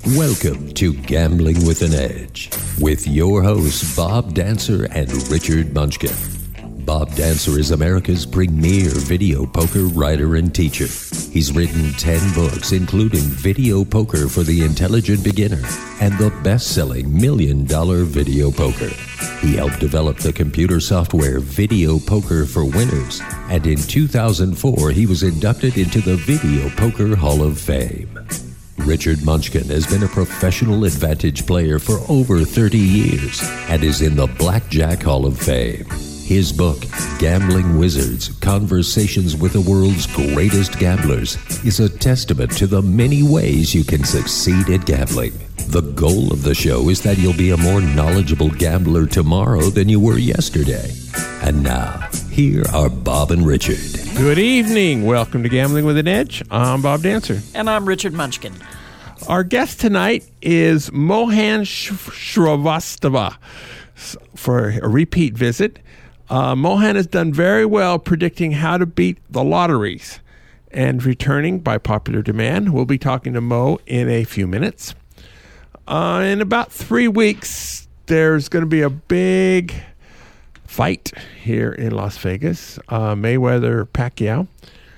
Welcome to Gambling with an Edge with your hosts Bob Dancer and Richard Munchkin. Bob Dancer is America's premier video poker writer and teacher. He's written 10 books, including Video Poker for the Intelligent Beginner and the best-selling $1 Million Video Poker. He helped develop the computer software Video Poker for Winners, and in 2004 he was inducted into the Video Poker Hall of Fame. Richard Munchkin has been a professional advantage player for over 30 years and is in the Blackjack Hall of Fame. His book, Gambling Wizards, Conversations with the World's Greatest Gamblers, is a testament to the many ways you can succeed at gambling. The goal of the show is that you'll be a more knowledgeable gambler tomorrow than you were yesterday. And now, here are Bob and Richard. Good evening. Welcome to Gambling with an Edge. I'm Bob Dancer. And I'm Richard Munchkin. Our guest tonight is Mohan Shrivastava for a repeat visit. Mohan has done very well predicting how to beat the lotteries. And returning by popular demand, we'll be talking to Mo in a few minutes. In about 3 weeks, there's going to be a big fight here in Las Vegas, Mayweather-Pacquiao.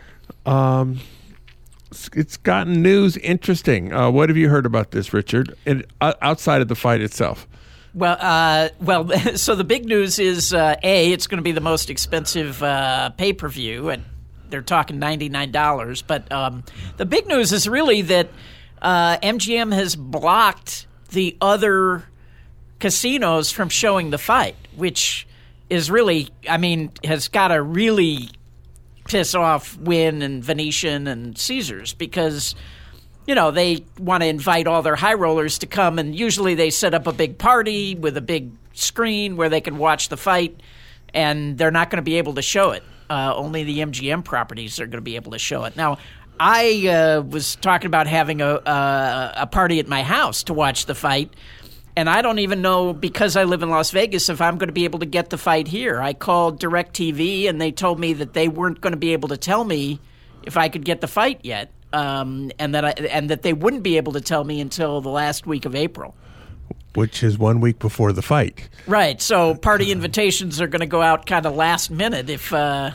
It's gotten news interesting. What have you heard about this, Richard, outside of the fight itself? Well, so the big news is, it's going to be the most expensive pay-per-view, and they're talking $99. But the big news is really that MGM has blocked the other casinos from showing the fight, which is really, has got to really piss off Wynn and Venetian and Caesars because, they want to invite all their high rollers to come, and usually they set up a big party with a big screen where they can watch the fight, and they're not going to be able to show it. Only the MGM properties are going to be able to show it. Now, I was talking about having a party at my house to watch the fight, and I don't even know, because I live in Las Vegas, if I'm going to be able to get the fight here. I called DirecTV, and they told me that they weren't going to be able to tell me if I could get the fight yet, and that they wouldn't be able to tell me until the last week of April. Which is 1 week before the fight. Right. So party invitations are going to go out kind of last minute if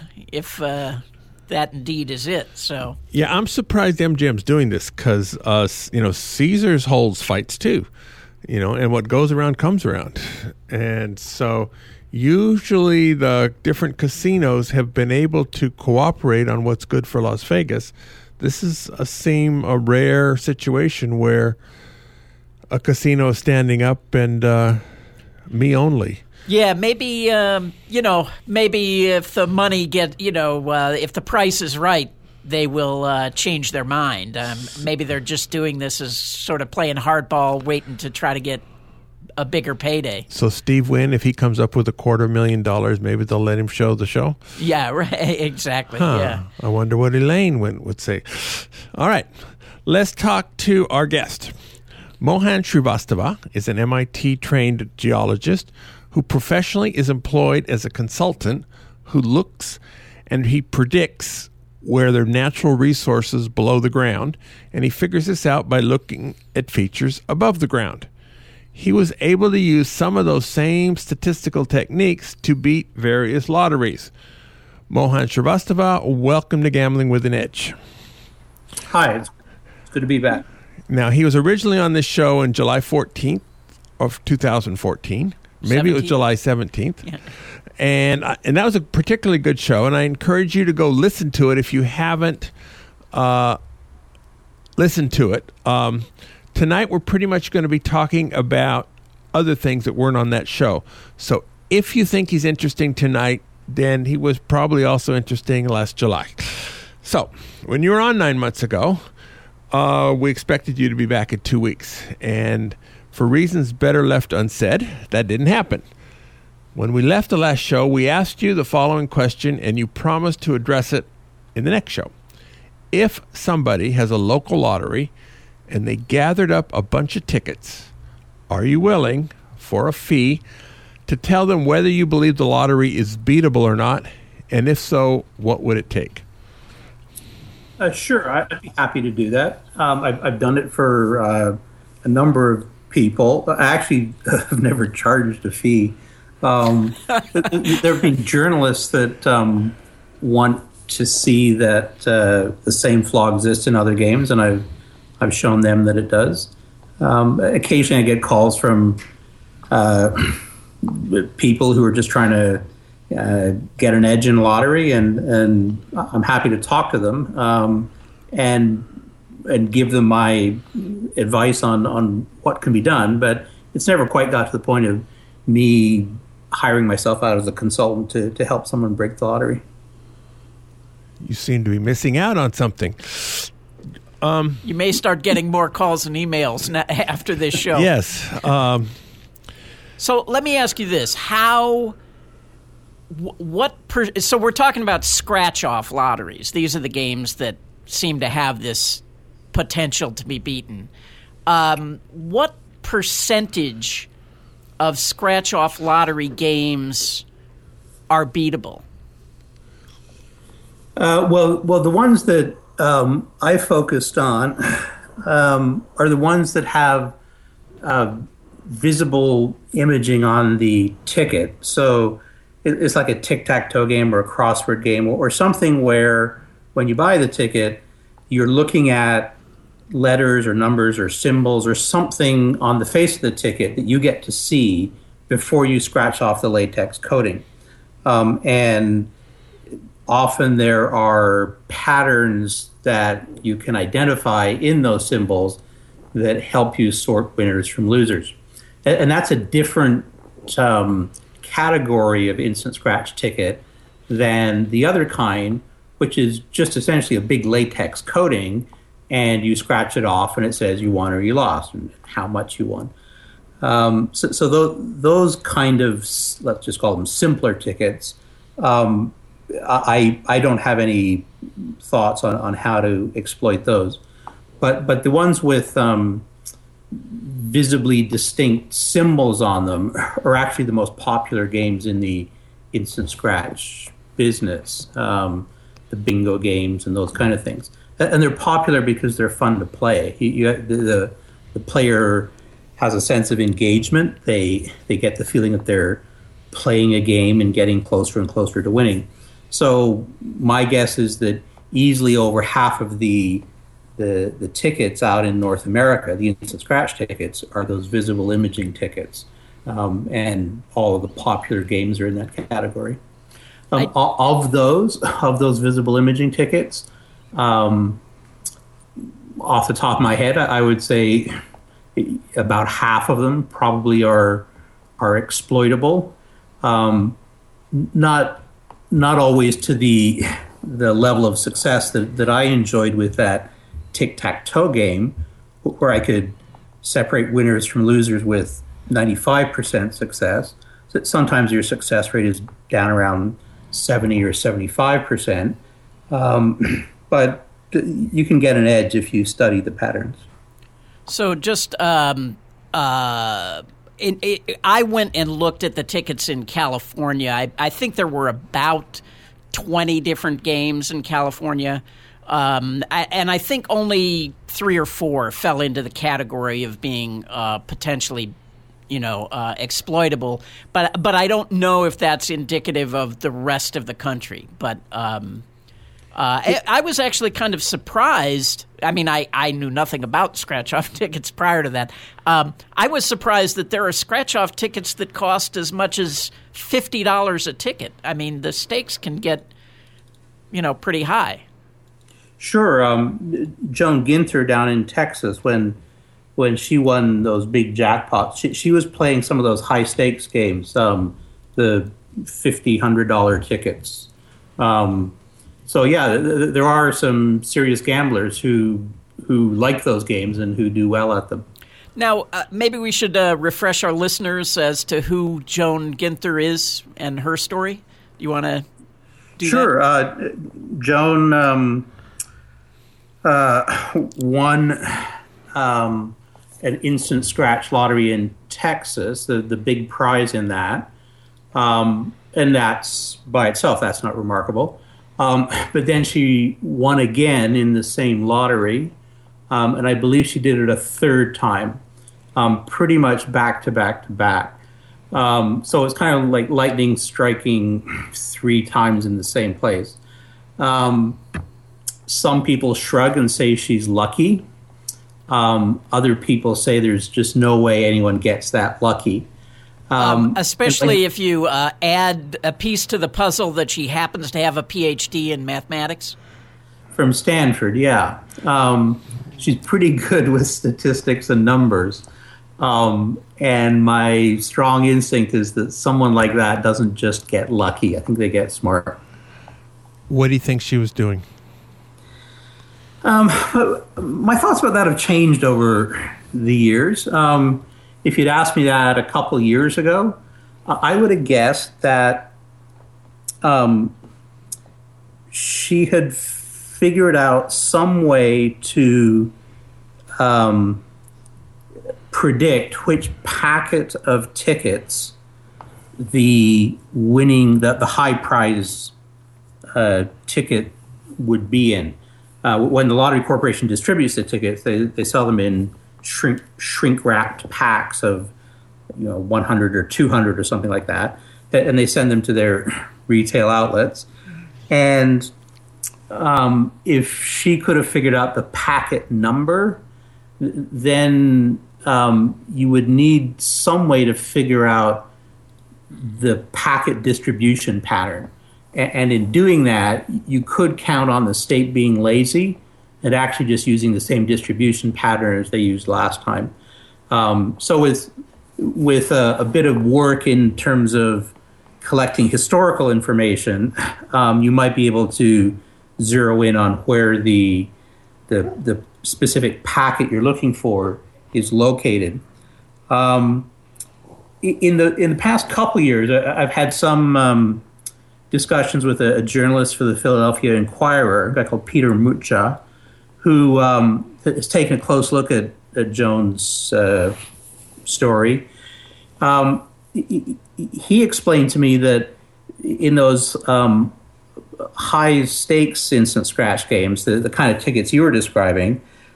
that indeed is it. So yeah, I'm surprised MGM's doing this because Caesars holds fights too, and what goes around comes around, and so usually the different casinos have been able to cooperate on what's good for Las Vegas. This is a rare situation where a casino is standing up and me only. Yeah, maybe, maybe if the money if the price is right, they will change their mind. Maybe they're just doing this as sort of playing hardball, waiting to try to get a bigger payday. So Steve Wynn, if he comes up with $250,000, maybe they'll let him show the show? Yeah, right, exactly, yeah. I wonder what Elaine would say. All right, let's talk to our guest. Mohan Shrivastava is an MIT-trained geologist who professionally is employed as a consultant who looks and he predicts where there are natural resources below the ground, and he figures this out by looking at features above the ground. He was able to use some of those same statistical techniques to beat various lotteries. Mohan Shrivastava, welcome to Gambling with an Edge. Hi, it's good to be back. Now, he was originally on this show on July 14th of 2014. Maybe 17th. It was July 17th. Yeah. And that was a particularly good show, and I encourage you to go listen to it if you haven't listened to it. Tonight, we're pretty much going to be talking about other things that weren't on that show. So if you think he's interesting tonight, then he was probably also interesting last July. So when you were on 9 months ago, we expected you to be back in 2 weeks. And for reasons better left unsaid, that didn't happen. When we left the last show, we asked you the following question, and you promised to address it in the next show. If somebody has a local lottery and they gathered up a bunch of tickets, are you willing, for a fee, to tell them whether you believe the lottery is beatable or not? And if so, what would it take? Sure, I'd be happy to do that. I've done it for a number of people. I actually have never charged a fee. There have been journalists that want to see that the same flaw exists in other games, and I've shown them that it does. Occasionally, I get calls from people who are just trying to get an edge in lottery, and I'm happy to talk to them and give them my advice on what can be done. But it's never quite got to the point of me hiring myself out as a consultant to help someone break the lottery. You seem to be missing out on something. You may start getting more calls and emails after this show. Yes. So let me ask you this: so we're talking about scratch-off lotteries. These are the games that seem to have this potential to be beaten. What percentage of scratch-off lottery games are beatable? Well, the ones that I focused on are the ones that have visible imaging on the ticket. So it's like a tic-tac-toe game or a crossword game or something where when you buy the ticket, you're looking at letters or numbers or symbols or something on the face of the ticket that you get to see before you scratch off the latex coating. And often there are patterns that you can identify in those symbols that help you sort winners from losers. And that's a different category of instant scratch ticket than the other kind, which is just essentially a big latex coating, and you scratch it off and it says you won or you lost and how much you won. So those kind of, let's just call them simpler tickets, I don't have any thoughts on how to exploit those. But the ones with visibly distinct symbols on them are actually the most popular games in the instant scratch business, the bingo games and those kind of things. And they're popular because they're fun to play. The player has a sense of engagement. They get the feeling that they're playing a game and getting closer and closer to winning. So my guess is that easily over half of the tickets out in North America, the instant scratch tickets, are those visible imaging tickets. And all of the popular games are in that category. Of those visible imaging tickets, off the top of my head, I would say about half of them probably are exploitable. Not always to the level of success that I enjoyed with that tic-tac-toe game, where I could separate winners from losers with 95% success. So sometimes your success rate is down around 70 or 75%. But you can get an edge if you study the patterns. So just I went and looked at the tickets in California. I think there were about 20 different games in California. And I think only 3 or 4 fell into the category of being potentially, exploitable. But I don't know if that's indicative of the rest of the country. But I was actually kind of surprised. I mean, I knew nothing about scratch-off tickets prior to that. I was surprised that there are scratch-off tickets that cost as much as $50 a ticket. I mean, the stakes can get, pretty high. Sure. Joan Ginther down in Texas, when she won those big jackpots, she was playing some of those high-stakes games, the $50, $100 tickets. So yeah, there are some serious gamblers who like those games and who do well at them. Now, maybe we should refresh our listeners as to who Joan Ginther is and her story. Do you want to do Sure. that? Joan won an instant scratch lottery in Texas, the big prize in that. And that's, by itself, that's not remarkable. But then she won again in the same lottery, and I believe she did it a third time. pretty much back to back to back. So it's kind of like lightning striking 3 times in the same place. Some people shrug and say she's lucky. Other people say there's just no way anyone gets that lucky. Especially if you add a piece to the puzzle that she happens to have a PhD in mathematics. From Stanford, yeah. She's pretty good with statistics and numbers. And my strong instinct is that someone like that doesn't just get lucky. I think they get smart. What do you think she was doing? My thoughts about that have changed over the years. If you'd asked me that a couple years ago, I would have guessed that she had figured out some way to predict which packet of tickets the high prize ticket would be in. When the Lottery Corporation distributes the tickets, they sell them in shrink wrapped packs of 100 or 200 or something like that, and they send them to their retail outlets. And if she could have figured out the packet number, then you would need some way to figure out the packet distribution pattern. And in doing that, you could count on the state being lazy and actually just using the same distribution pattern as they used last time. So with a bit of work in terms of collecting historical information, you might be able to zero in on where the specific packet you're looking for is located. In the past couple years, I've had some discussions with a journalist for the Philadelphia Inquirer, a guy called Peter Mucha, who has taken a close look at Joan's story. He explained to me that in those high stakes instant scratch games, the kind of tickets you were describing,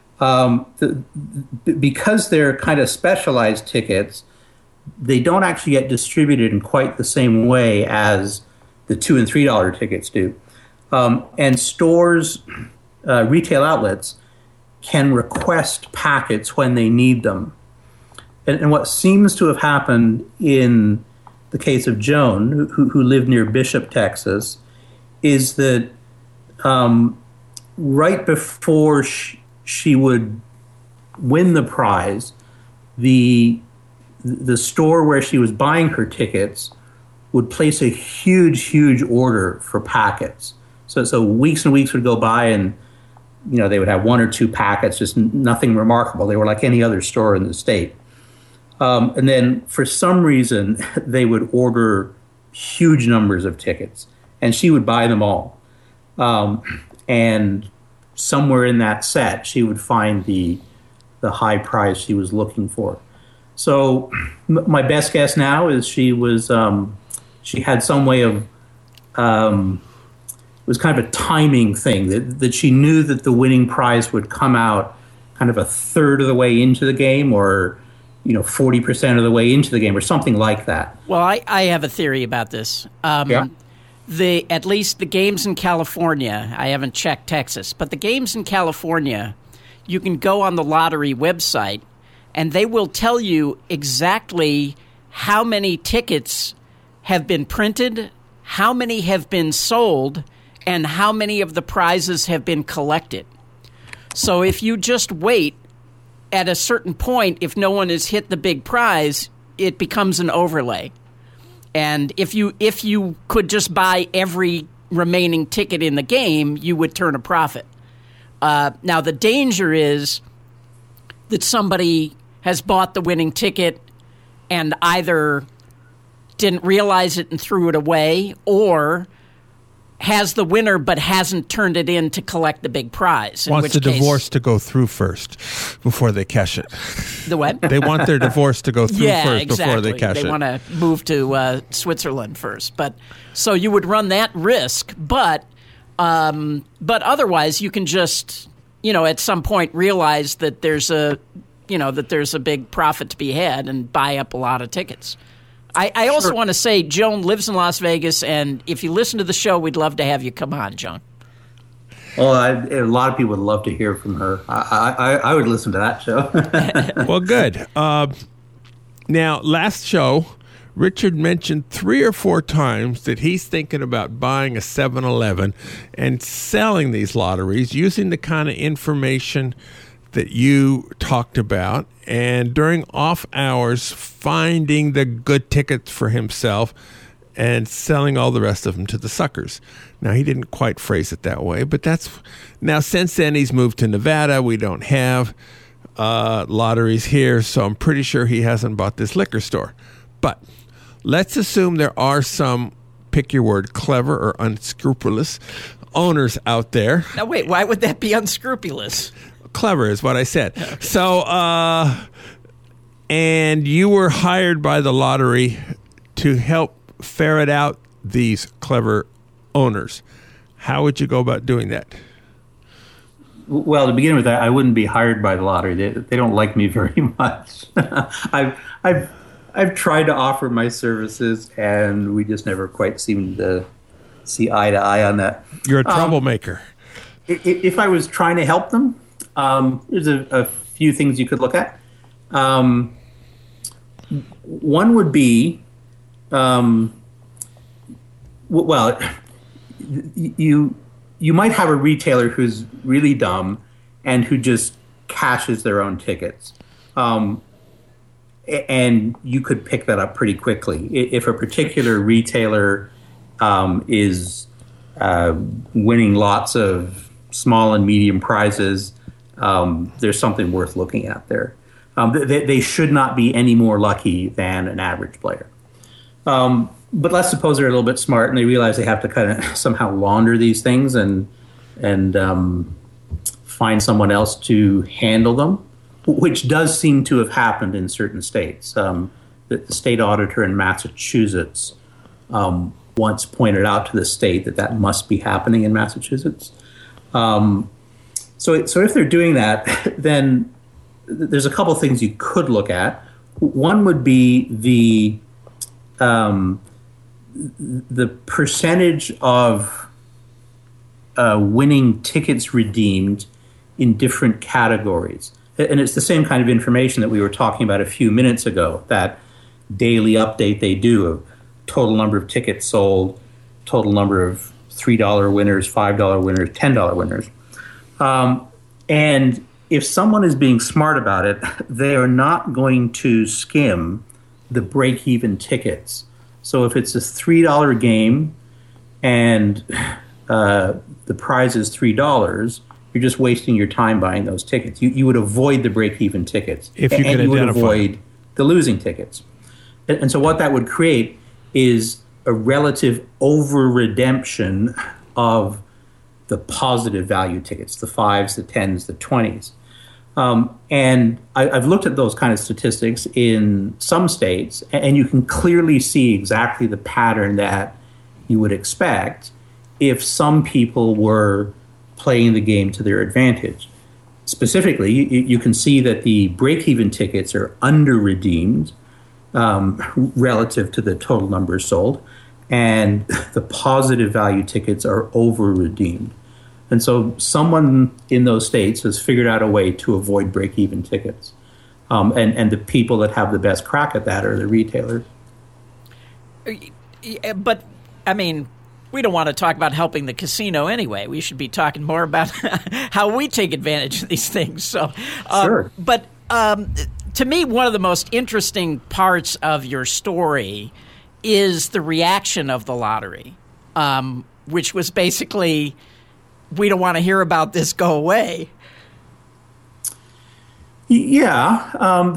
because they're kind of specialized tickets, they don't actually get distributed in quite the same way as the $2 and $3 tickets do. And stores, retail outlets, can request packets when they need them. And what seems to have happened in the case of Joan, who lived near Bishop, Texas, is that right before she would win the prize, the store where she was buying her tickets would place a huge order for packets. So weeks and weeks would go by, and they would have 1 or 2 packets, just nothing remarkable. They were like any other store in the state. And then for some reason, they would order huge numbers of tickets, and she would buy them all. And somewhere in that set, she would find the high prize she was looking for. So my best guess now is she had some way of, it was kind of a timing thing, that she knew that the winning prize would come out kind of a third of the way into the game, or 40% of the way into the game, or something like that. Well, I have a theory about this. Yeah. At least the games in California, I haven't checked Texas, but the games in California, you can go on the lottery website, and they will tell you exactly how many tickets have been printed, how many have been sold, and how many of the prizes have been collected. So if you just wait, at a certain point, if no one has hit the big prize, it becomes an overlay. And if you could just buy every remaining ticket in the game, you would turn a profit. Now, the danger is that somebody has bought the winning ticket and either didn't realize it and threw it away, or has the winner but hasn't turned it in to collect the big prize. Wants the divorce to go through first before they cash it. The what? They want their divorce to go through first before they cash it. They want to move to Switzerland first. But so you would run that risk, but otherwise you can just, at some point realize that there's a that there's a big profit to be had and buy up a lot of tickets. I also want to say Joan lives in Las Vegas, and if you listen to the show, we'd love to have you come on, Joan. Well, a lot of people would love to hear from her. I would listen to that show. Well, good. Now, last show, Richard mentioned 3 or 4 times that he's thinking about buying a 7-Eleven and selling these lotteries using the kind of information that you talked about, and during off hours finding the good tickets for himself and selling all the rest of them to the suckers. Now, he didn't quite phrase it that way, but now since then he's moved to Nevada. We don't have lotteries here, so I'm pretty sure he hasn't bought this liquor store. But let's assume there are some, pick your word, clever or unscrupulous owners out there. Now, wait, why would that be unscrupulous? Clever is what I said. Okay. So, and you were hired by the lottery to help ferret out these clever owners. How would you go about doing that? Well, to begin with, I wouldn't be hired by the lottery. They don't like me very much. I've tried to offer my services, and we just never quite seem to see eye to eye on that. You're a troublemaker. If I was trying to help them, there's a few things you could look at. One would be, you might have a retailer who's really dumb and who just cashes their own tickets. And you could pick that up pretty quickly. If a particular retailer is winning lots of small and medium prizes, there's something worth looking at there. They should not be any more lucky than an average player. But let's suppose they're a little bit smart and they realize they have to kind of somehow launder these things and find someone else to handle them, which does seem to have happened in certain states. The state auditor in Massachusetts once pointed out to the state that must be happening in Massachusetts. So if they're doing that, then there's a couple of things you could look at. One would be the percentage of winning tickets redeemed in different categories. And it's the same kind of information that we were talking about a few minutes ago, that daily update they do of total number of tickets sold, total number of $3 winners, $5 winners, $10 winners. And if someone is being smart about it, they are not going to skim the break-even tickets. So if it's a $3 game and the prize is $3, you're just wasting your time buying those tickets. You would avoid the break-even tickets. If you can you would identify avoid the losing tickets. And so what that would create is a relative over-redemption of the positive value tickets, the 5s, the 10s, the 20s. And I've looked at those kind of statistics in some states, and you can clearly see exactly the pattern that you would expect if some people were playing the game to their advantage. Specifically, you can see that the break-even tickets are under-redeemed relative to the total numbers sold, and the positive value tickets are over-redeemed. And so someone in those states has figured out a way to avoid break-even tickets. And the people that have the best crack at that are the retailers. But, I mean, we don't want to talk about helping the casino anyway. We should be talking more about how we take advantage of these things. So, sure. But to me, one of the most interesting parts of your story is the reaction of the lottery, which was basically, we don't want to hear about this, go away. Yeah.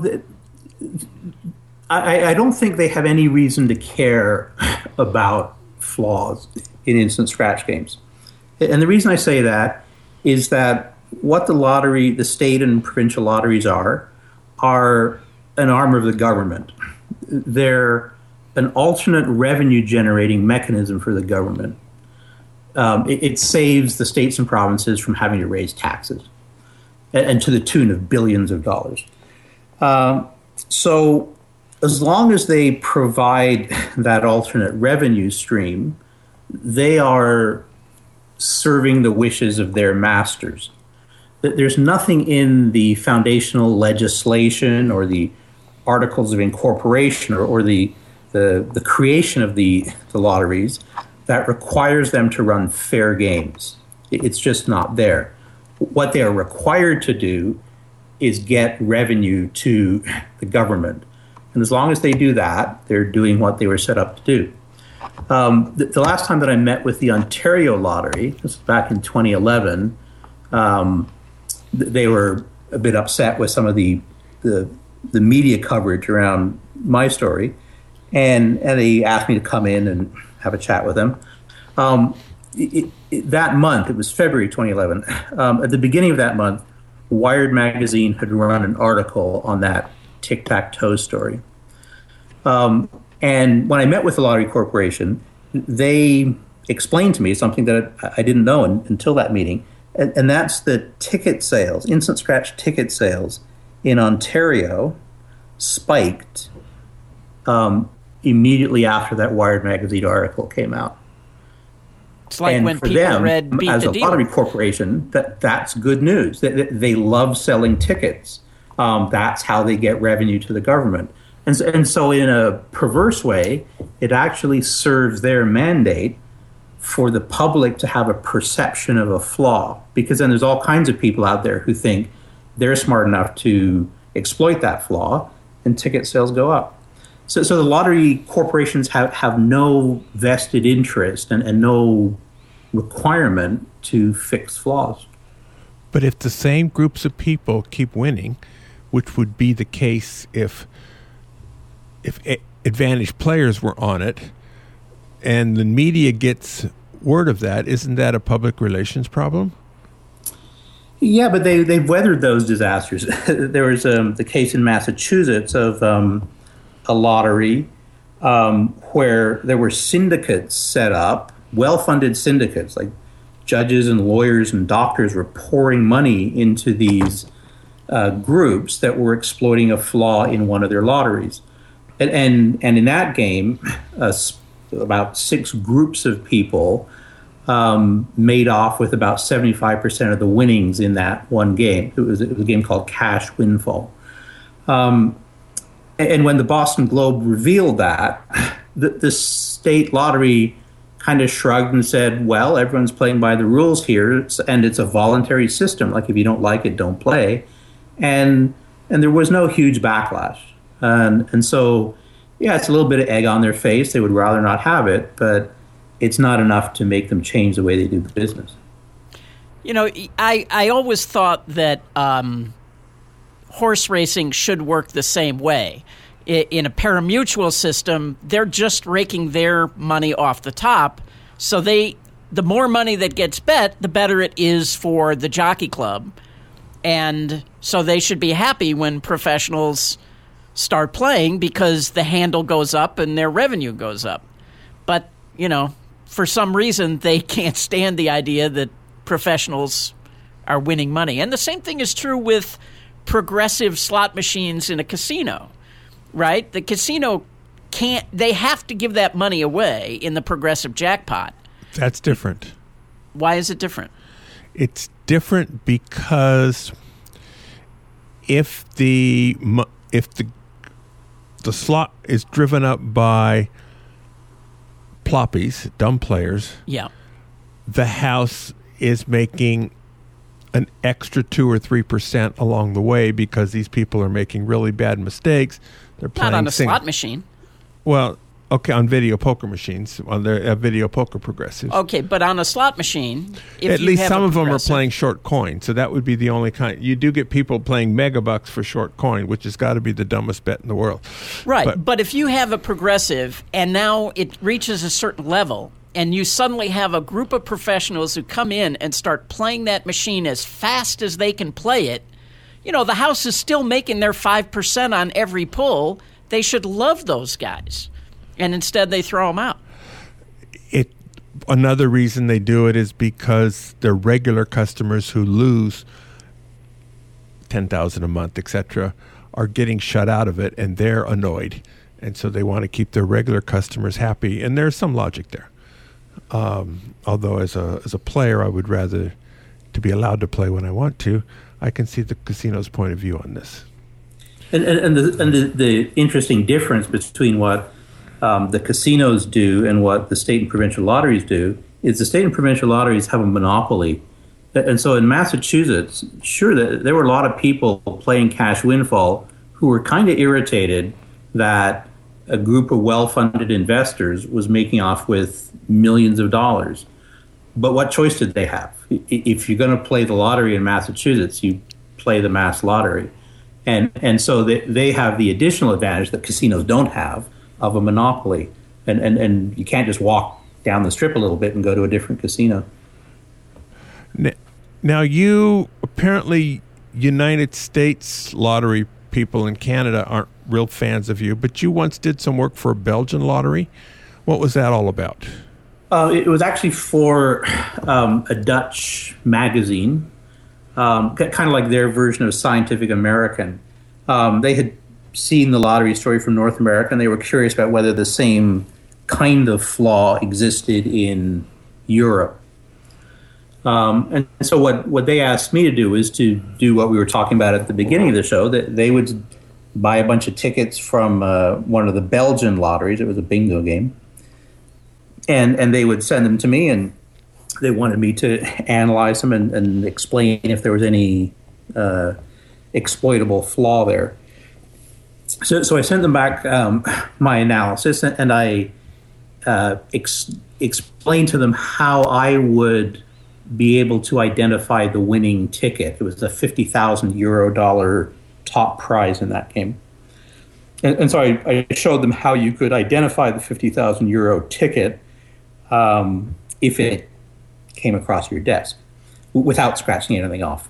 I don't think they have any reason to care about flaws in instant scratch games. And the reason I say that is that what the state and provincial lotteries are an arm of the government. They're an alternate revenue generating mechanism for the government. It saves the states and provinces from having to raise taxes, and to the tune of billions of dollars. So as long as they provide that alternate revenue stream, they are serving the wishes of their masters. There's nothing in the foundational legislation or the articles of incorporation or the creation of the lotteries that requires them to run fair games. It's just not there. What they are required to do is get revenue to the government. And as long as they do that, they're doing what they were set up to do. The last time that I met with the Ontario Lottery, this was back in 2011, they were a bit upset with some of the media coverage around my story, and they asked me to come in and have a chat with them. That month, it was February 2011, at the beginning of that month, Wired magazine had run an article on that tic-tac-toe story. And when I met with the Lottery Corporation, they explained to me something that I didn't know until that meeting, and that's that ticket sales, instant scratch ticket sales in Ontario spiked immediately after that Wired magazine article came out. It's like and when for people them, read Beat as the a Dealer. lottery corporation, that's good news. They love selling tickets. That's how they get revenue to the government. And so in a perverse way, it actually serves their mandate for the public to have a perception of a flaw. Because then there's all kinds of people out there who think they're smart enough to exploit that flaw, and ticket sales go up. So the lottery corporations have no vested interest and no requirement to fix flaws. But if the same groups of people keep winning, which would be the case if advantage players were on it, and the media gets word of that, isn't that a public relations problem? Yeah, but they've weathered those disasters. There was the case in Massachusetts of a lottery where there were syndicates set up, well-funded syndicates, like judges and lawyers and doctors were pouring money into these groups that were exploiting a flaw in one of their lotteries. And in that game, about 6 groups of people made off with about 75% of the winnings in that one game. It was a game called Cash Windfall. And when the Boston Globe revealed that, the state lottery kind of shrugged and said, well, everyone's playing by the rules here, and it's a voluntary system. Like, if you don't like it, don't play. And there was no huge backlash. And so, yeah, it's a little bit of egg on their face. They would rather not have it, but it's not enough to make them change the way they do the business. You know, I always thought that horse racing should work the same way. In a parimutuel system, they're just raking their money off the top. So the more money that gets bet, the better it is for the jockey club. And so they should be happy when professionals start playing because the handle goes up and their revenue goes up. But, you know, for some reason, they can't stand the idea that professionals are winning money. And the same thing is true with progressive slot machines in a casino, right? The casino they have to give that money away in the progressive jackpot. That's different. Why is it different? It's different because if the slot is driven up by ploppies, dumb players, yeah, the house is making an extra 2 or 3% along the way because these people are making really bad mistakes. They're playing not on a slot machine. Well, okay, on video poker machines, on their video poker progressives. Okay, but on a slot machine, if at you least have some a of them are progressive- playing short coin, so that would be the only kind. You do get people playing megabucks for short coin, which has got to be the dumbest bet in the world. Right, but if you have a progressive and now it reaches a certain level and you suddenly have a group of professionals who come in and start playing that machine as fast as they can play it, you know, the house is still making their 5% on every pull. They should love those guys. And instead they throw them out. Another reason they do it is because they're regular customers who lose $10,000 a month, etc., are getting shut out of it, and they're annoyed. And so they want to keep their regular customers happy. And there's some logic there. Although as a player, I would rather to be allowed to play when I want to. I can see the casino's point of view on this. And the interesting difference between what the casinos do and what the state and provincial lotteries do is the state and provincial lotteries have a monopoly. And so in Massachusetts, sure, there were a lot of people playing Cash Windfall who were kind of irritated that a group of well-funded investors was making off with millions of dollars. But what choice did they have? If you're going to play the lottery in Massachusetts, you play the Mass Lottery. And so they have the additional advantage that casinos don't have of a monopoly. And you can't just walk down the strip a little bit and go to a different casino. Now, you apparently United States lottery people in Canada aren't real fans of you, but you once did some work for a Belgian lottery. What was that all about? It was actually for a Dutch magazine, kind of like their version of Scientific American. They had seen the lottery story from North America, and they were curious about whether the same kind of flaw existed in Europe. And so what they asked me to do is to do what we were talking about at the beginning of the show, that they would buy a bunch of tickets from one of the Belgian lotteries. It was a bingo game. And they would send them to me, and they wanted me to analyze them and explain if there was any exploitable flaw there. So I sent them back my analysis, and I explained to them how I would be able to identify the winning ticket. It was a €50,000 top prize in that game. And so I showed them how you could identify the €50,000 ticket if it came across your desk without scratching anything off.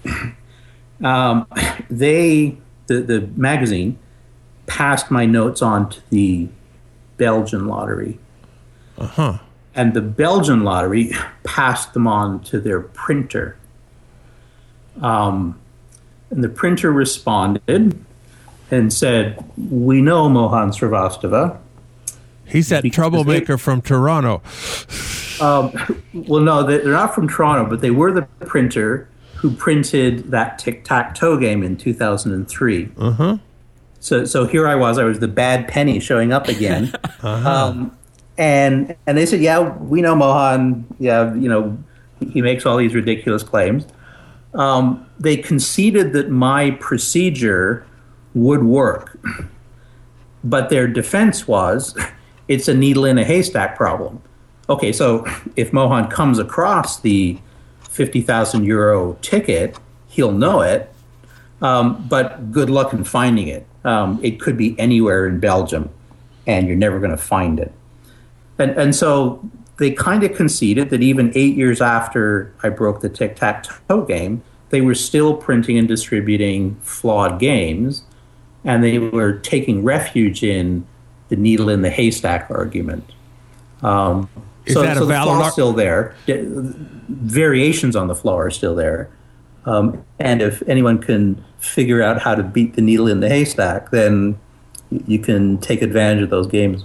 The magazine passed my notes on to the Belgian lottery. Uh-huh. And the Belgian lottery passed them on to their printer. And the printer responded and said, "We know Mohan Srivastava. He's that troublemaker from Toronto." Well, no, they're not from Toronto, but they were the printer who printed that tic-tac-toe game in 2003. Uh-huh. So here I was the bad penny showing up again. Uh-huh. And they said, "Yeah, we know Mohan. Yeah, he makes all these ridiculous claims." They conceded that my procedure would work, but their defense was, it's a needle in a haystack problem. Okay, so if Mohan comes across the €50,000 ticket, he'll know it, but good luck in finding it. It could be anywhere in Belgium, and you're never going to find it. And so they kind of conceded that even 8 years after I broke the tic-tac-toe game, they were still printing and distributing flawed games, and they were taking refuge in the needle in the haystack argument. So the flaw is still there. Variations on the flaw are still there. And if anyone can figure out how to beat the needle in the haystack, then you can take advantage of those games.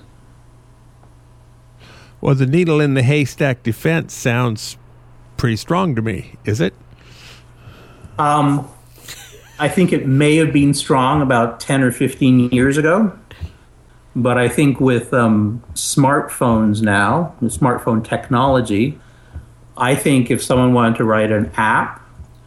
Well, the needle in the haystack defense sounds pretty strong to me. Is it? I think it may have been strong about 10 or 15 years ago. But I think with smartphones now, with smartphone technology, I think if someone wanted to write an app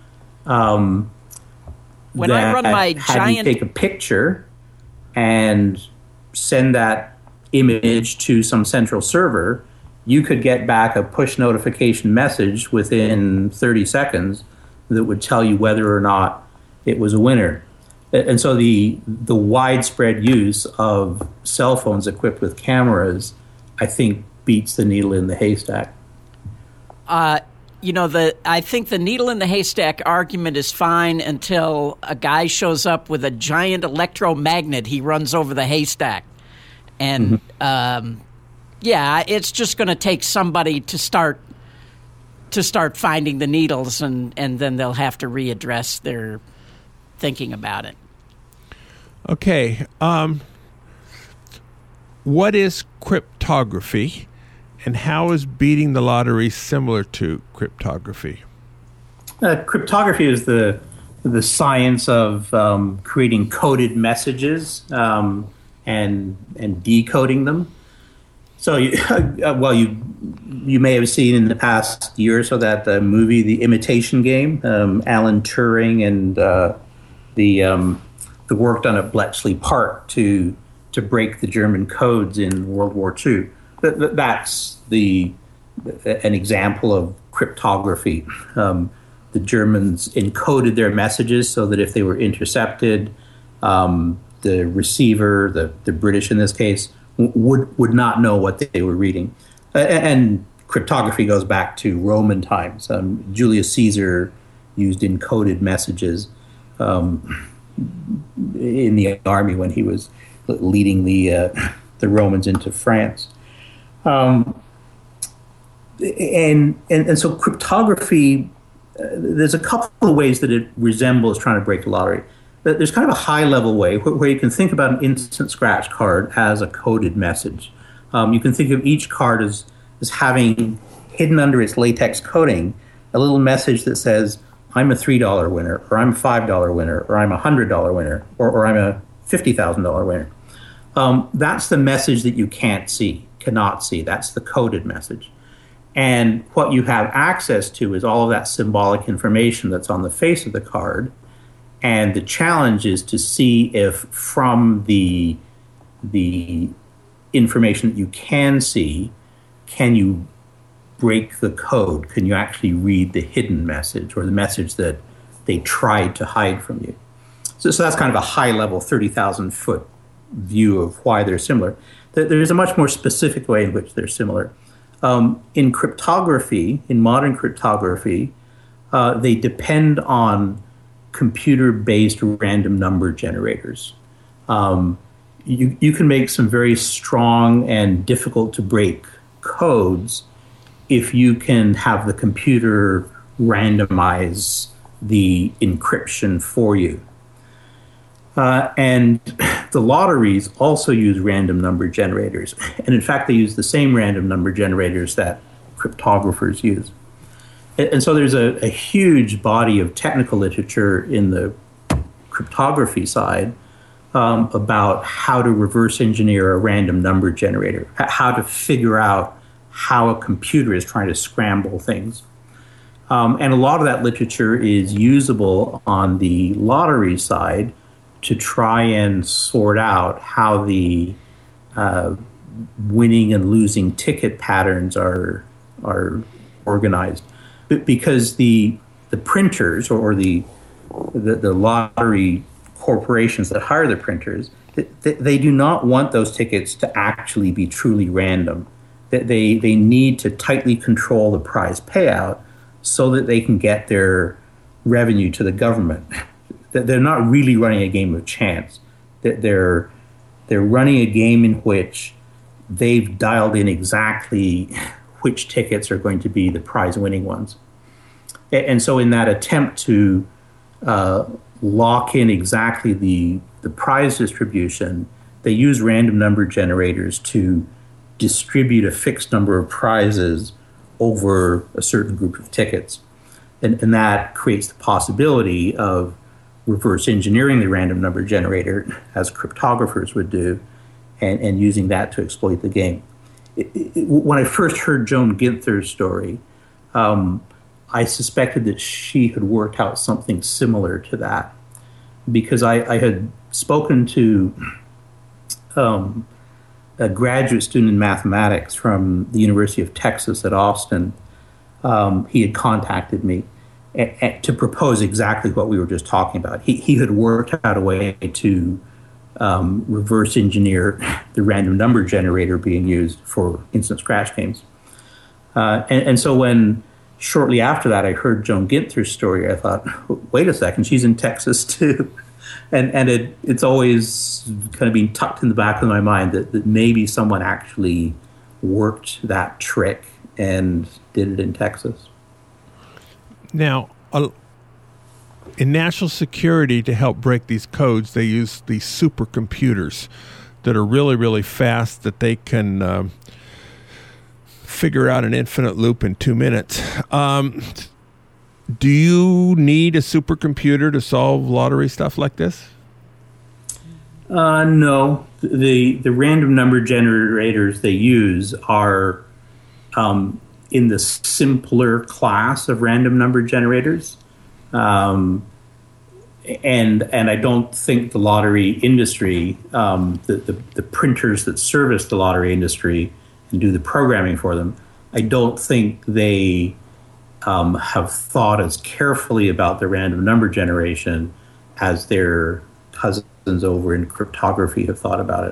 when I run my you take a picture and send that image to some central server, you could get back a push notification message within 30 seconds that would tell you whether or not it was a winner. And so the widespread use of cell phones equipped with cameras, I think, beats the needle in the haystack. I think the needle in the haystack argument is fine until a guy shows up with a giant electromagnet he runs over the haystack. And, it's just going to take somebody to start finding the needles, and then they'll have to readdress their thinking about it. Okay. What is cryptography, and how is beating the lottery similar to cryptography? Cryptography is the science of creating coded messages and decoding them. So, you may have seen in the past year or so that the movie The Imitation Game, Alan Turing and the work done at Bletchley Park to break the German codes in World War II. That's an example of cryptography. The Germans encoded their messages so that if they were intercepted, the receiver, the British in this case, would not know what they were reading. And cryptography goes back to Roman times. Julius Caesar used encoded messages in the army when he was leading the Romans into France. And so cryptography, there's a couple of ways that it resembles trying to break the lottery. There's kind of a high-level way where you can think about an instant scratch card as a coded message. You can think of each card as having hidden under its latex coating a little message that says, I'm a $3 winner, or I'm a $5 winner, or I'm a $100 winner, or I'm a $50,000 winner. That's the message that you cannot see. That's the coded message. And what you have access to is all of that symbolic information that's on the face of the card. And the challenge is to see if from the information that you can see, can you break the code? Can you actually read the hidden message or the message that they tried to hide from you? So that's kind of a high-level 30,000-foot view of why they're similar. There's a much more specific way in which they're similar. In cryptography, in modern cryptography, they depend on computer-based random number generators. You can make some very strong and difficult-to-break codes if you can have the computer randomize the encryption for you. And the lotteries also use random number generators. And in fact, they use the same random number generators that cryptographers use. And so there's a huge body of technical literature in the cryptography side about how to reverse engineer a random number generator, how to figure out how a computer is trying to scramble things. And a lot of that literature is usable on the lottery side to try and sort out how the winning and losing ticket patterns are organized. Because the printers or the lottery corporations that hire the printers, they do not want those tickets to actually be truly random. They need to tightly control the prize payout so that they can get their revenue to the government. They're not really running a game of chance. They're running a game in which they've dialed in exactly which tickets are going to be the prize-winning ones. And so in that attempt to lock in exactly the prize distribution, they use random number generators to distribute a fixed number of prizes over a certain group of tickets. And that creates the possibility of reverse engineering the random number generator, as cryptographers would do, and using that to exploit the game. When I first heard Joan Ginther's story, I suspected that she had worked out something similar to that, because I had spoken to a graduate student in mathematics from the University of Texas at Austin. He had contacted me to propose exactly what we were just talking about. He had worked out a way to reverse engineer the random number generator being used for instant scratch games. And so when shortly after that I heard Joan Ginther's story, I thought, wait a second, she's in Texas too. And it's always kind of been tucked in the back of my mind that maybe someone actually worked that trick and did it in Texas. Now, In national security, to help break these codes, they use these supercomputers that are really, really fast, that they can figure out an infinite loop in 2 minutes. Do you need a supercomputer to solve lottery stuff like this? No. The random number generators they use are in the simpler class of random number generators. And I don't think the lottery industry, the printers that service the lottery industry and do the programming for them, I don't think they have thought as carefully about the random number generation as their cousins over in cryptography have thought about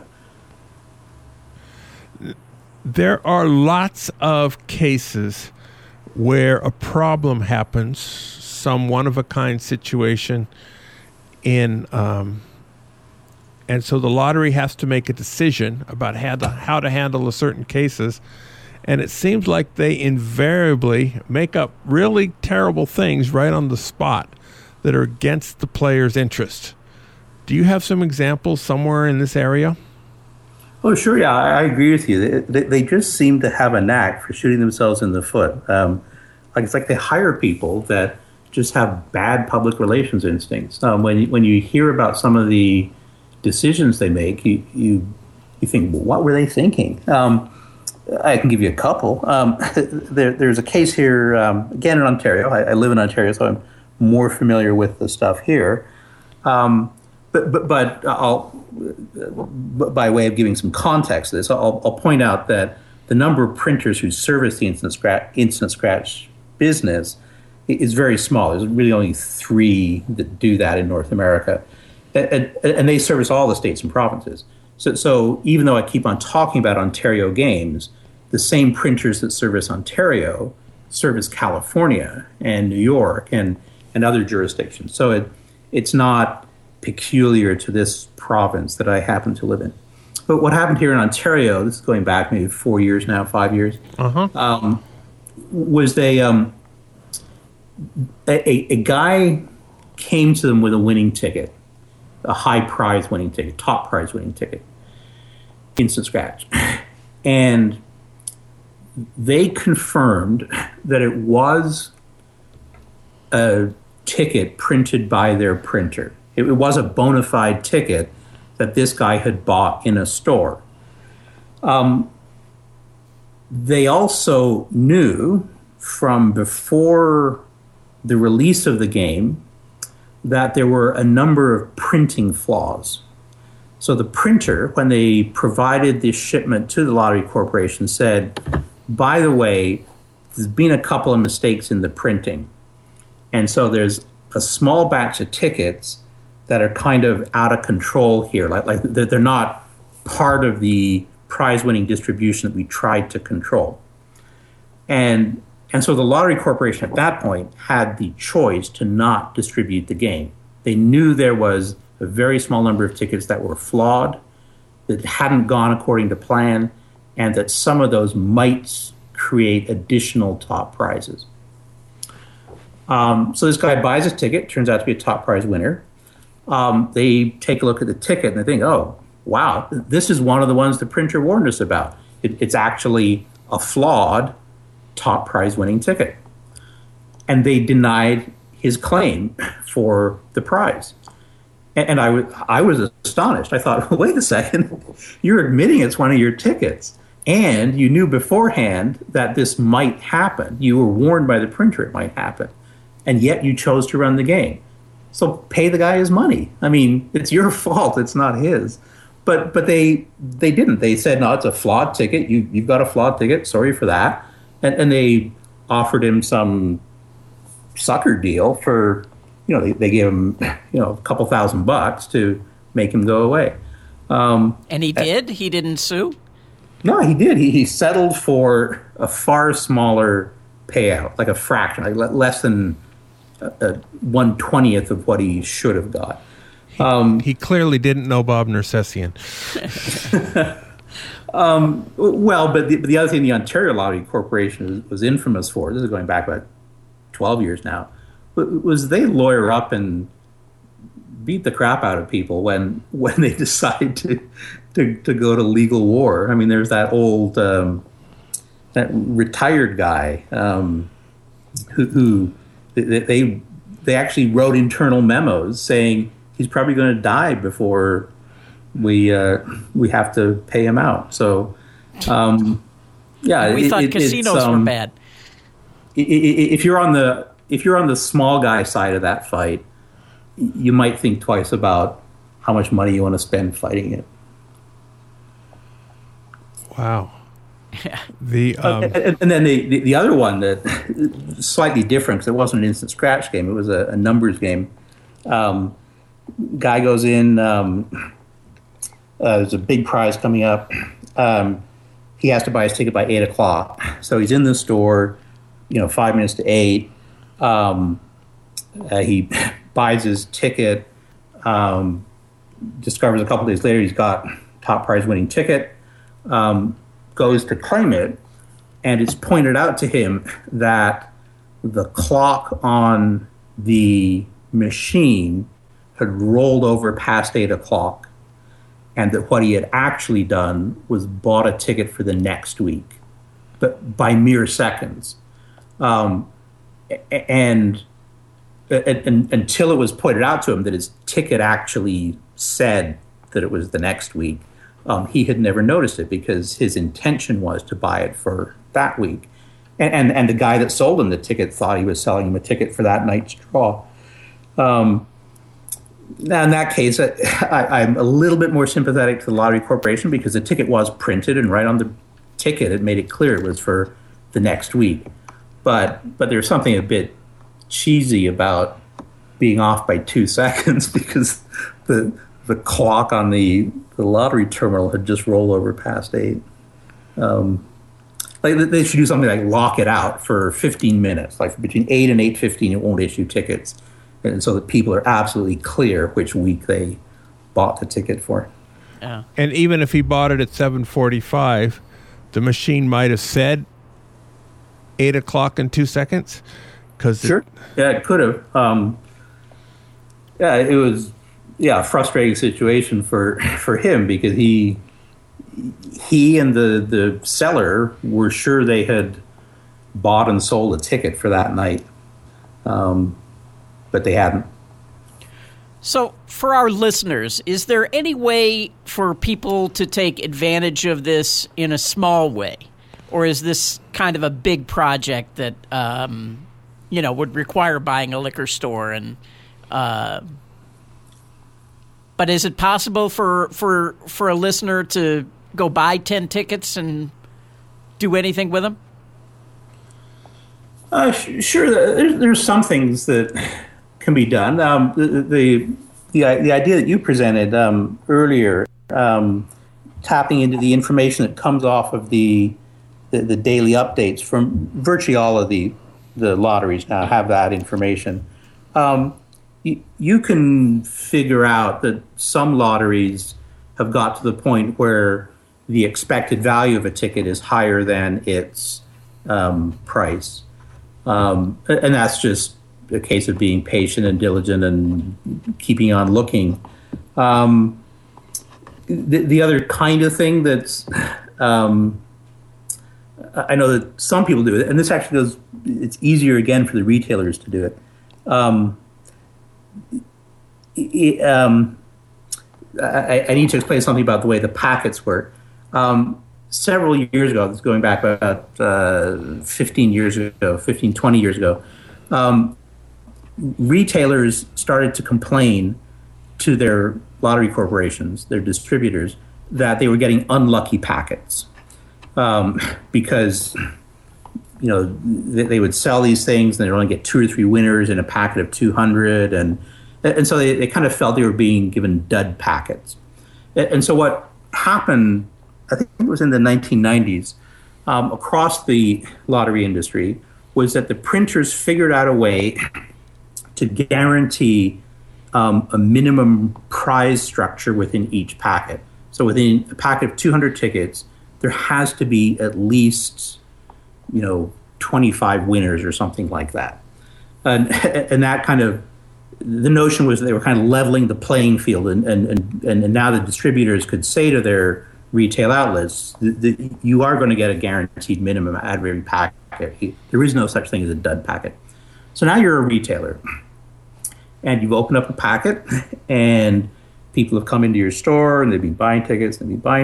it. There are lots of cases where a problem happens, some one-of-a-kind situation, and so the lottery has to make a decision about how to handle certain cases, and it seems like they invariably make up really terrible things right on the spot that are against the player's interest. Do you have some examples somewhere in this area? Oh, sure, yeah, I agree with you. They just seem to have a knack for shooting themselves in the foot. It's like they hire people that just have bad public relations instincts. When you hear about some of the decisions they make, you think, well, what were they thinking? I can give you a couple. There's a case here, again in Ontario. I live in Ontario, so I'm more familiar with the stuff here. But by way of giving some context to this, I'll point out that the number of printers who service the instant scratch business is very small. There's really only 3 that do that in North America, and they service all the states and provinces. So even though I keep on talking about Ontario games, the same printers that service Ontario service California and New York and other jurisdictions. So it's not peculiar to this province that I happen to live in. But what happened here in Ontario, this is going back maybe 4 years now, 5 years, was a guy came to them with a winning ticket, a high prize winning ticket, top prize winning ticket, instant scratch. And they confirmed that it was a ticket printed by their printer. It was a bona fide ticket that this guy had bought in a store. They also knew from before the release of the game that there were a number of printing flaws. So the printer, when they provided this shipment to the Lottery Corporation, said, by the way, there's been a couple of mistakes in the printing. And so there's a small batch of tickets that are kind of out of control here. Like they're not part of the prize-winning distribution that we tried to control. And so the Lottery Corporation at that point had the choice to not distribute the game. They knew there was a very small number of tickets that were flawed, that hadn't gone according to plan, and that some of those might create additional top prizes. So this guy buys his ticket, turns out to be a top prize winner. They take a look at the ticket and they think, oh, wow, this is one of the ones the printer warned us about. It's actually a flawed top prize winning ticket. And they denied his claim for the prize. And I was astonished. I thought, well, wait a second, you're admitting it's one of your tickets. And you knew beforehand that this might happen. You were warned by the printer it might happen. And yet you chose to run the game. So pay the guy his money. I mean, it's your fault. It's not his. But they didn't. They said, no, it's a flawed ticket. You've got a flawed ticket. Sorry for that. And they offered him some sucker deal for, they gave him, a couple $1,000 to make him go away. And he did? He didn't sue? No, he did. He settled for a far smaller payout, like a fraction, like less than 1/20th of what he should have got. He clearly didn't know Bob Nersessian. Well, but the other thing the Ontario Lottery Corporation was infamous for, this is going back about 12 years now, was they lawyer up and beat the crap out of people when they decide to go to legal war. I mean, there's that old that retired guy who they actually wrote internal memos saying he's probably going to die before we have to pay him out. So we thought casinos were bad. If you're on the small guy side of that fight, you might think twice about how much money you want to spend fighting it. Wow. And then the other one that slightly different because it wasn't an instant scratch game; it was a numbers game. Guy goes in. There's a big prize coming up. He has to buy his ticket by 8:00, so he's in the store. 5 minutes to 8. He buys his ticket. Discovers a couple days later he's got top prize winning ticket. Goes to claim it, and it's pointed out to him that the clock on the machine had rolled over past 8:00, and that what he had actually done was bought a ticket for the next week, but by mere seconds. And until it was pointed out to him that his ticket actually said that it was the next week, he had never noticed it because his intention was to buy it for that week. And the guy that sold him the ticket thought he was selling him a ticket for that night's draw. Now, in that case, I'm a little bit more sympathetic to the Lottery Corporation because the ticket was printed, and right on the ticket it made it clear it was for the next week. But there's something a bit cheesy about being off by 2 seconds because the clock on the lottery terminal had just rolled over past 8. Like they should do something like lock it out for 15 minutes, like between 8 and 8:15 it won't issue tickets, and so that people are absolutely clear which week they bought the ticket for. Yeah. And even if he bought it at 7:45, the machine might have said 8:00 and 2 seconds. Sure. It could have. It was a frustrating situation for him because he and the seller were sure they had bought and sold a ticket for that night, but they hadn't. So for our listeners, is there any way for people to take advantage of this in a small way? Or is this kind of a big project that, would require buying a liquor store? And but is it possible for a listener to go buy 10 tickets and do anything with them? Sure. There's some things that can be done. The idea that you presented earlier, tapping into the information that comes off of the daily updates from virtually all of the lotteries now have that information. You can figure out that some lotteries have got to the point where the expected value of a ticket is higher than its price. And that's just a case of being patient and diligent and keeping on looking. The other kind of thing that's I know that some people do it, and this actually goes, it's easier again for the retailers to do it. I need to explain something about the way the packets work. Several years ago, this is going back about 20 years ago, retailers started to complain to their lottery corporations, their distributors, that they were getting unlucky packets. Because they would sell these things and they'd only get 2 or 3 winners in a packet of 200, and so they kind of felt they were being given dud packets. And so what happened, I think it was in the 1990s, across the lottery industry, was that the printers figured out a way to guarantee a minimum prize structure within each packet. So within a packet of 200 tickets, there has to be at least, 25 winners or something like that. and that kind of, the notion was they were kind of leveling the playing field, and now the distributors could say to their retail outlets, you are going to get a guaranteed minimum out of every packet. There is no such thing as a dud packet. So now you're a retailer, and you've opened up a packet, and people have come into your store, and they've been buying tickets,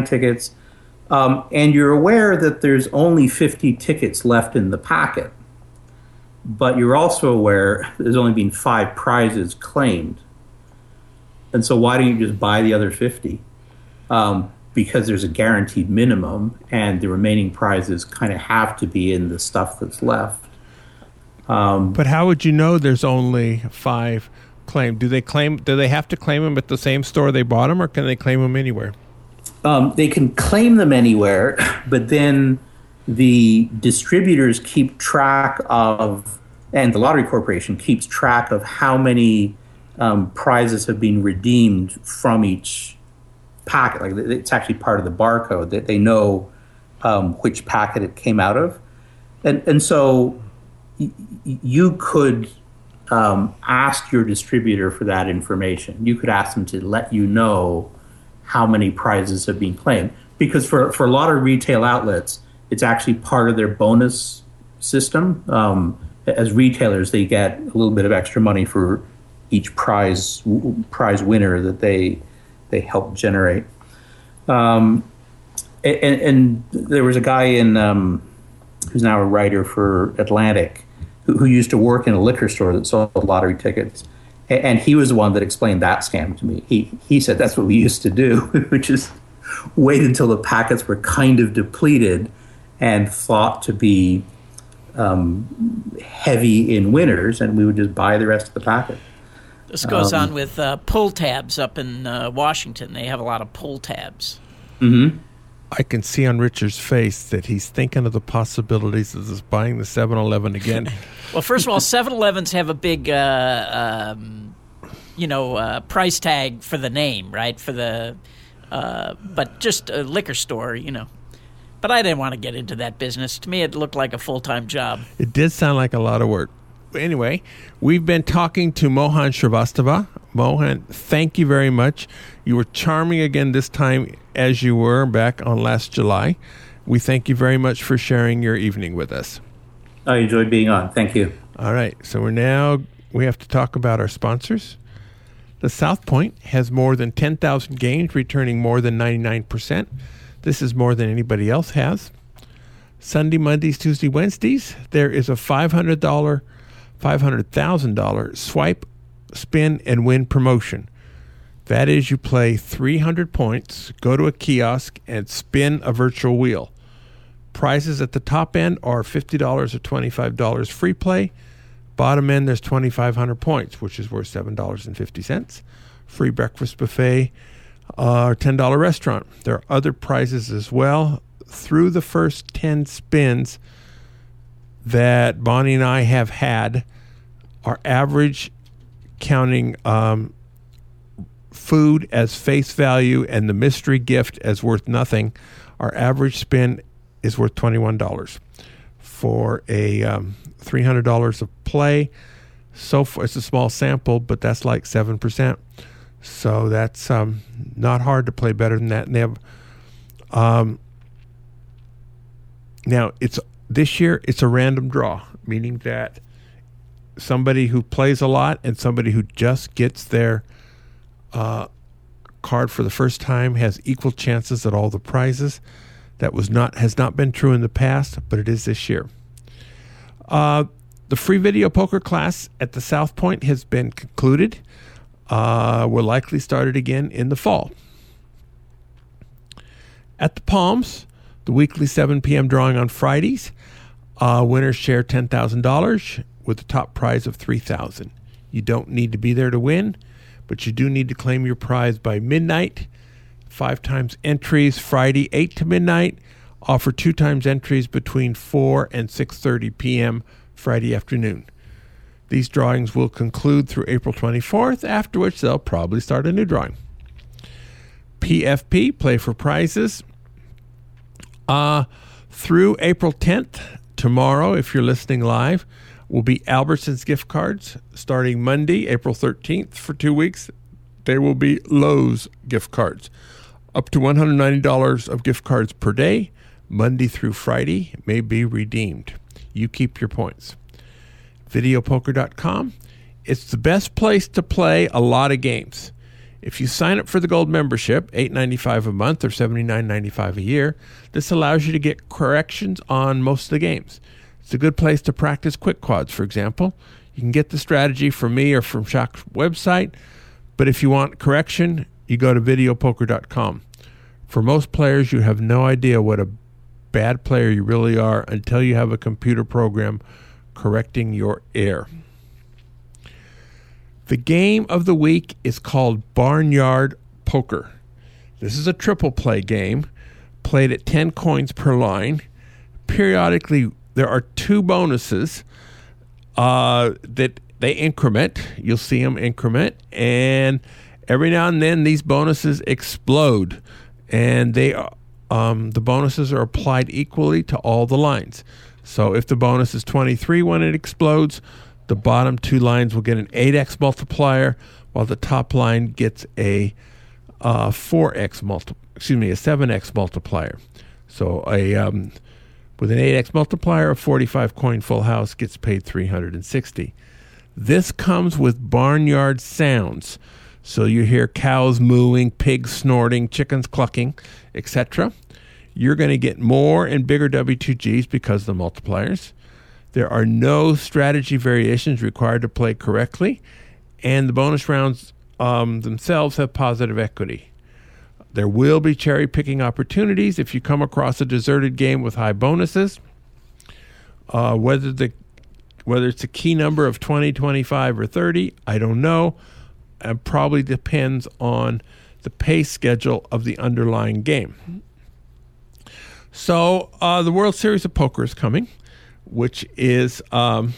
and you're aware that there's only 50 tickets left in the packet. But you're also aware there's only been 5 prizes claimed. And so why don't you just buy the other 50? Because there's a guaranteed minimum, and the remaining prizes kind of have to be in the stuff that's left. But how would you know there's only 5 claimed? Do they have to claim them at the same store they bought them, or can they claim them anywhere? They can claim them anywhere, but then the distributors keep track of, and the Lottery Corporation keeps track of how many prizes have been redeemed from each packet. Like, it's actually part of the barcode that they know which packet it came out of, and so you could ask your distributor for that information. You could ask them to let you know how many prizes have been claimed, because for a lot of retail outlets, it's actually part of their bonus system. As retailers, they get a little bit of extra money for each prize winner that they help generate. And there was a guy who's now a writer for Atlantic who used to work in a liquor store that sold lottery tickets. And he was the one that explained that scam to me. He said that's what we used to do, which is wait until the packets were kind of depleted and thought to be heavy in winners, and we would just buy the rest of the packet. This goes on with pull tabs up in Washington. They have a lot of pull tabs. Mm-hmm. I can see on Richard's face that he's thinking of the possibilities of just buying the 7-Eleven again. Well, first of all, 7-Elevens have a big, price tag for the name, right? For the, but just a liquor store, But I didn't want to get into that business. To me, it looked like a full-time job. It did sound like a lot of work. Anyway, we've been talking to Mohan Srivastava. Mohan, thank you very much. You were charming again this time as you were back on last July. We thank you very much for sharing your evening with us. I enjoyed being on. Thank you. All right. So we have to talk about our sponsors. The South Point has more than 10,000 games, returning more than 99%. This is more than anybody else has. Sunday, Mondays, Tuesday, Wednesdays, there is a $500,000 swipe, spin, and win promotion. That is, you play 300 points, go to a kiosk, and spin a virtual wheel. Prizes at the top end are $50 or $25 free play. Bottom end, there's 2,500 points, which is worth $7.50. Free breakfast buffet, or $10 restaurant. There are other prizes as well. Through the first 10 spins that Bonnie and I have had, our average, counting food as face value and the mystery gift as worth nothing, our average spin is worth $21 for a $300 of play. So far, it's a small sample, but that's like 7%. So that's not hard to play better than that. And they have now this year it's a random draw, meaning that somebody who plays a lot and somebody who just gets their card for the first time has equal chances at all the prizes. That has not been true in the past, but it is this year. The free video poker class at the South Point has been concluded. Will likely start it again in the fall. At the Palms, the weekly 7 p.m. drawing on Fridays, winners share $10,000 with a top prize of $3,000. You don't need to be there to win, but you do need to claim your prize by midnight. 5 times entries Friday 8 to midnight. Offer 2 times entries between 4 and 6:30 p.m. Friday afternoon. These drawings will conclude through April 24th, after which they'll probably start a new drawing. PFP, Play for Prizes. Through April 10th, tomorrow, if you're listening live, will be Albertsons gift cards starting Monday, April 13th for 2 weeks. There will be Lowe's gift cards, up to $190 of gift cards per day, Monday through Friday, may be redeemed. You keep your points. Videopoker.com. It's the best place to play a lot of games. If you sign up for the gold membership, $8.95 a month or $79.95 a year, this allows you to get corrections on most of the games. It's a good place to practice quick quads, for example. You can get the strategy from me or from Shock's website, but if you want correction, you go to videopoker.com. For most players, you have no idea what a bad player you really are until you have a computer program correcting your error. The game of the week is called Barnyard Poker. This is a triple play game played at 10 coins per line. Periodically, there are 2 bonuses that they increment. You'll see them increment, and every now and then these bonuses explode, and they the bonuses are applied equally to all the lines. So if the bonus is 23 when it explodes, the bottom 2 lines will get an 8x multiplier, while the top line gets a 7x multiplier. So with an 8x multiplier, a 45 coin full house gets paid $360. This comes with barnyard sounds. So you hear cows mooing, pigs snorting, chickens clucking, etc. You're going to get more and bigger W2Gs because of the multipliers. There are no strategy variations required to play correctly, and the bonus rounds themselves have positive equity. There will be cherry-picking opportunities if you come across a deserted game with high bonuses. Whether it's a key number of 20, 25, or 30, I don't know. It probably depends on the pay schedule of the underlying game. So the World Series of Poker is coming, which is... and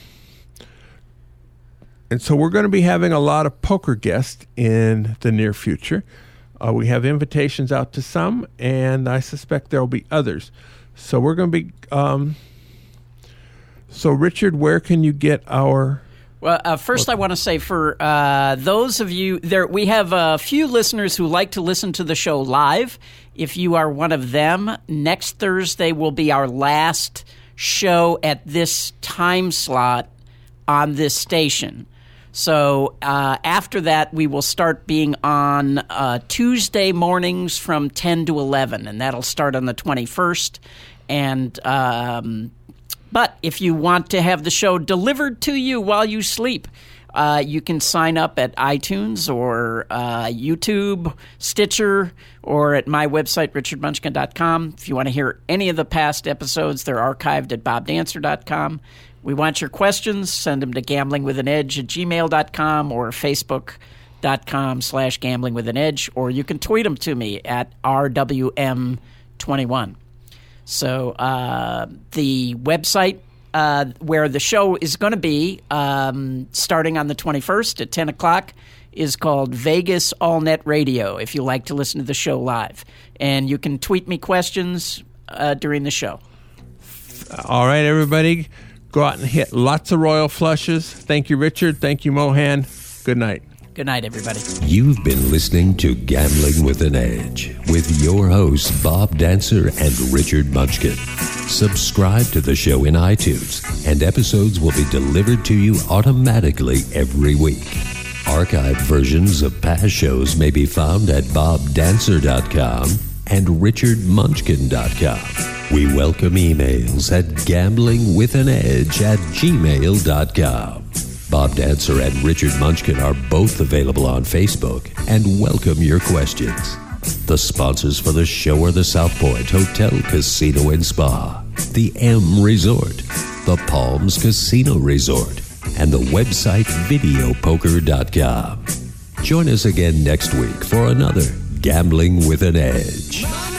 so we're going to be having a lot of poker guests in the near future. We have invitations out to some, and I suspect there will be others. So we're going to be... So, Richard, where can you get our... Well, first I want to say for those of you there, we have a few listeners who like to listen to the show live. If you are one of them, next Thursday will be our last show at this time slot on this station. So after that, we will start being on Tuesday mornings from 10 to 11, and that'll start on the 21st. And but if you want to have the show delivered to you while you sleep, you can sign up at iTunes or YouTube, Stitcher, or at my website, richardmunchkin.com. If you want to hear any of the past episodes, they're archived at bobdancer.com. We want your questions. Send them to gamblingwithanedge@gmail.com or facebook.com/gamblingwithanedge, or you can tweet them to me at RWM21. So the website where the show is going to be starting on the 21st at 10 o'clock is called Vegas All Net Radio, if you like to listen to the show live. And you can tweet me questions during the show. All right, everybody. Go out and hit lots of royal flushes. Thank you, Richard. Thank you, Mohan. Good night. Good night, everybody. You've been listening to Gambling with an Edge with your hosts, Bob Dancer and Richard Munchkin. Subscribe to the show in iTunes, and episodes will be delivered to you automatically every week. Archived versions of past shows may be found at bobdancer.com and richardmunchkin.com. We welcome emails at gamblingwithanedge@gmail.com. Bob Dancer and Richard Munchkin are both available on Facebook and welcome your questions. The sponsors for the show are the South Point Hotel, Casino and Spa, the M Resort, the Palms Casino Resort, and the website videopoker.com. Join us again next week for another Gambling with an Edge.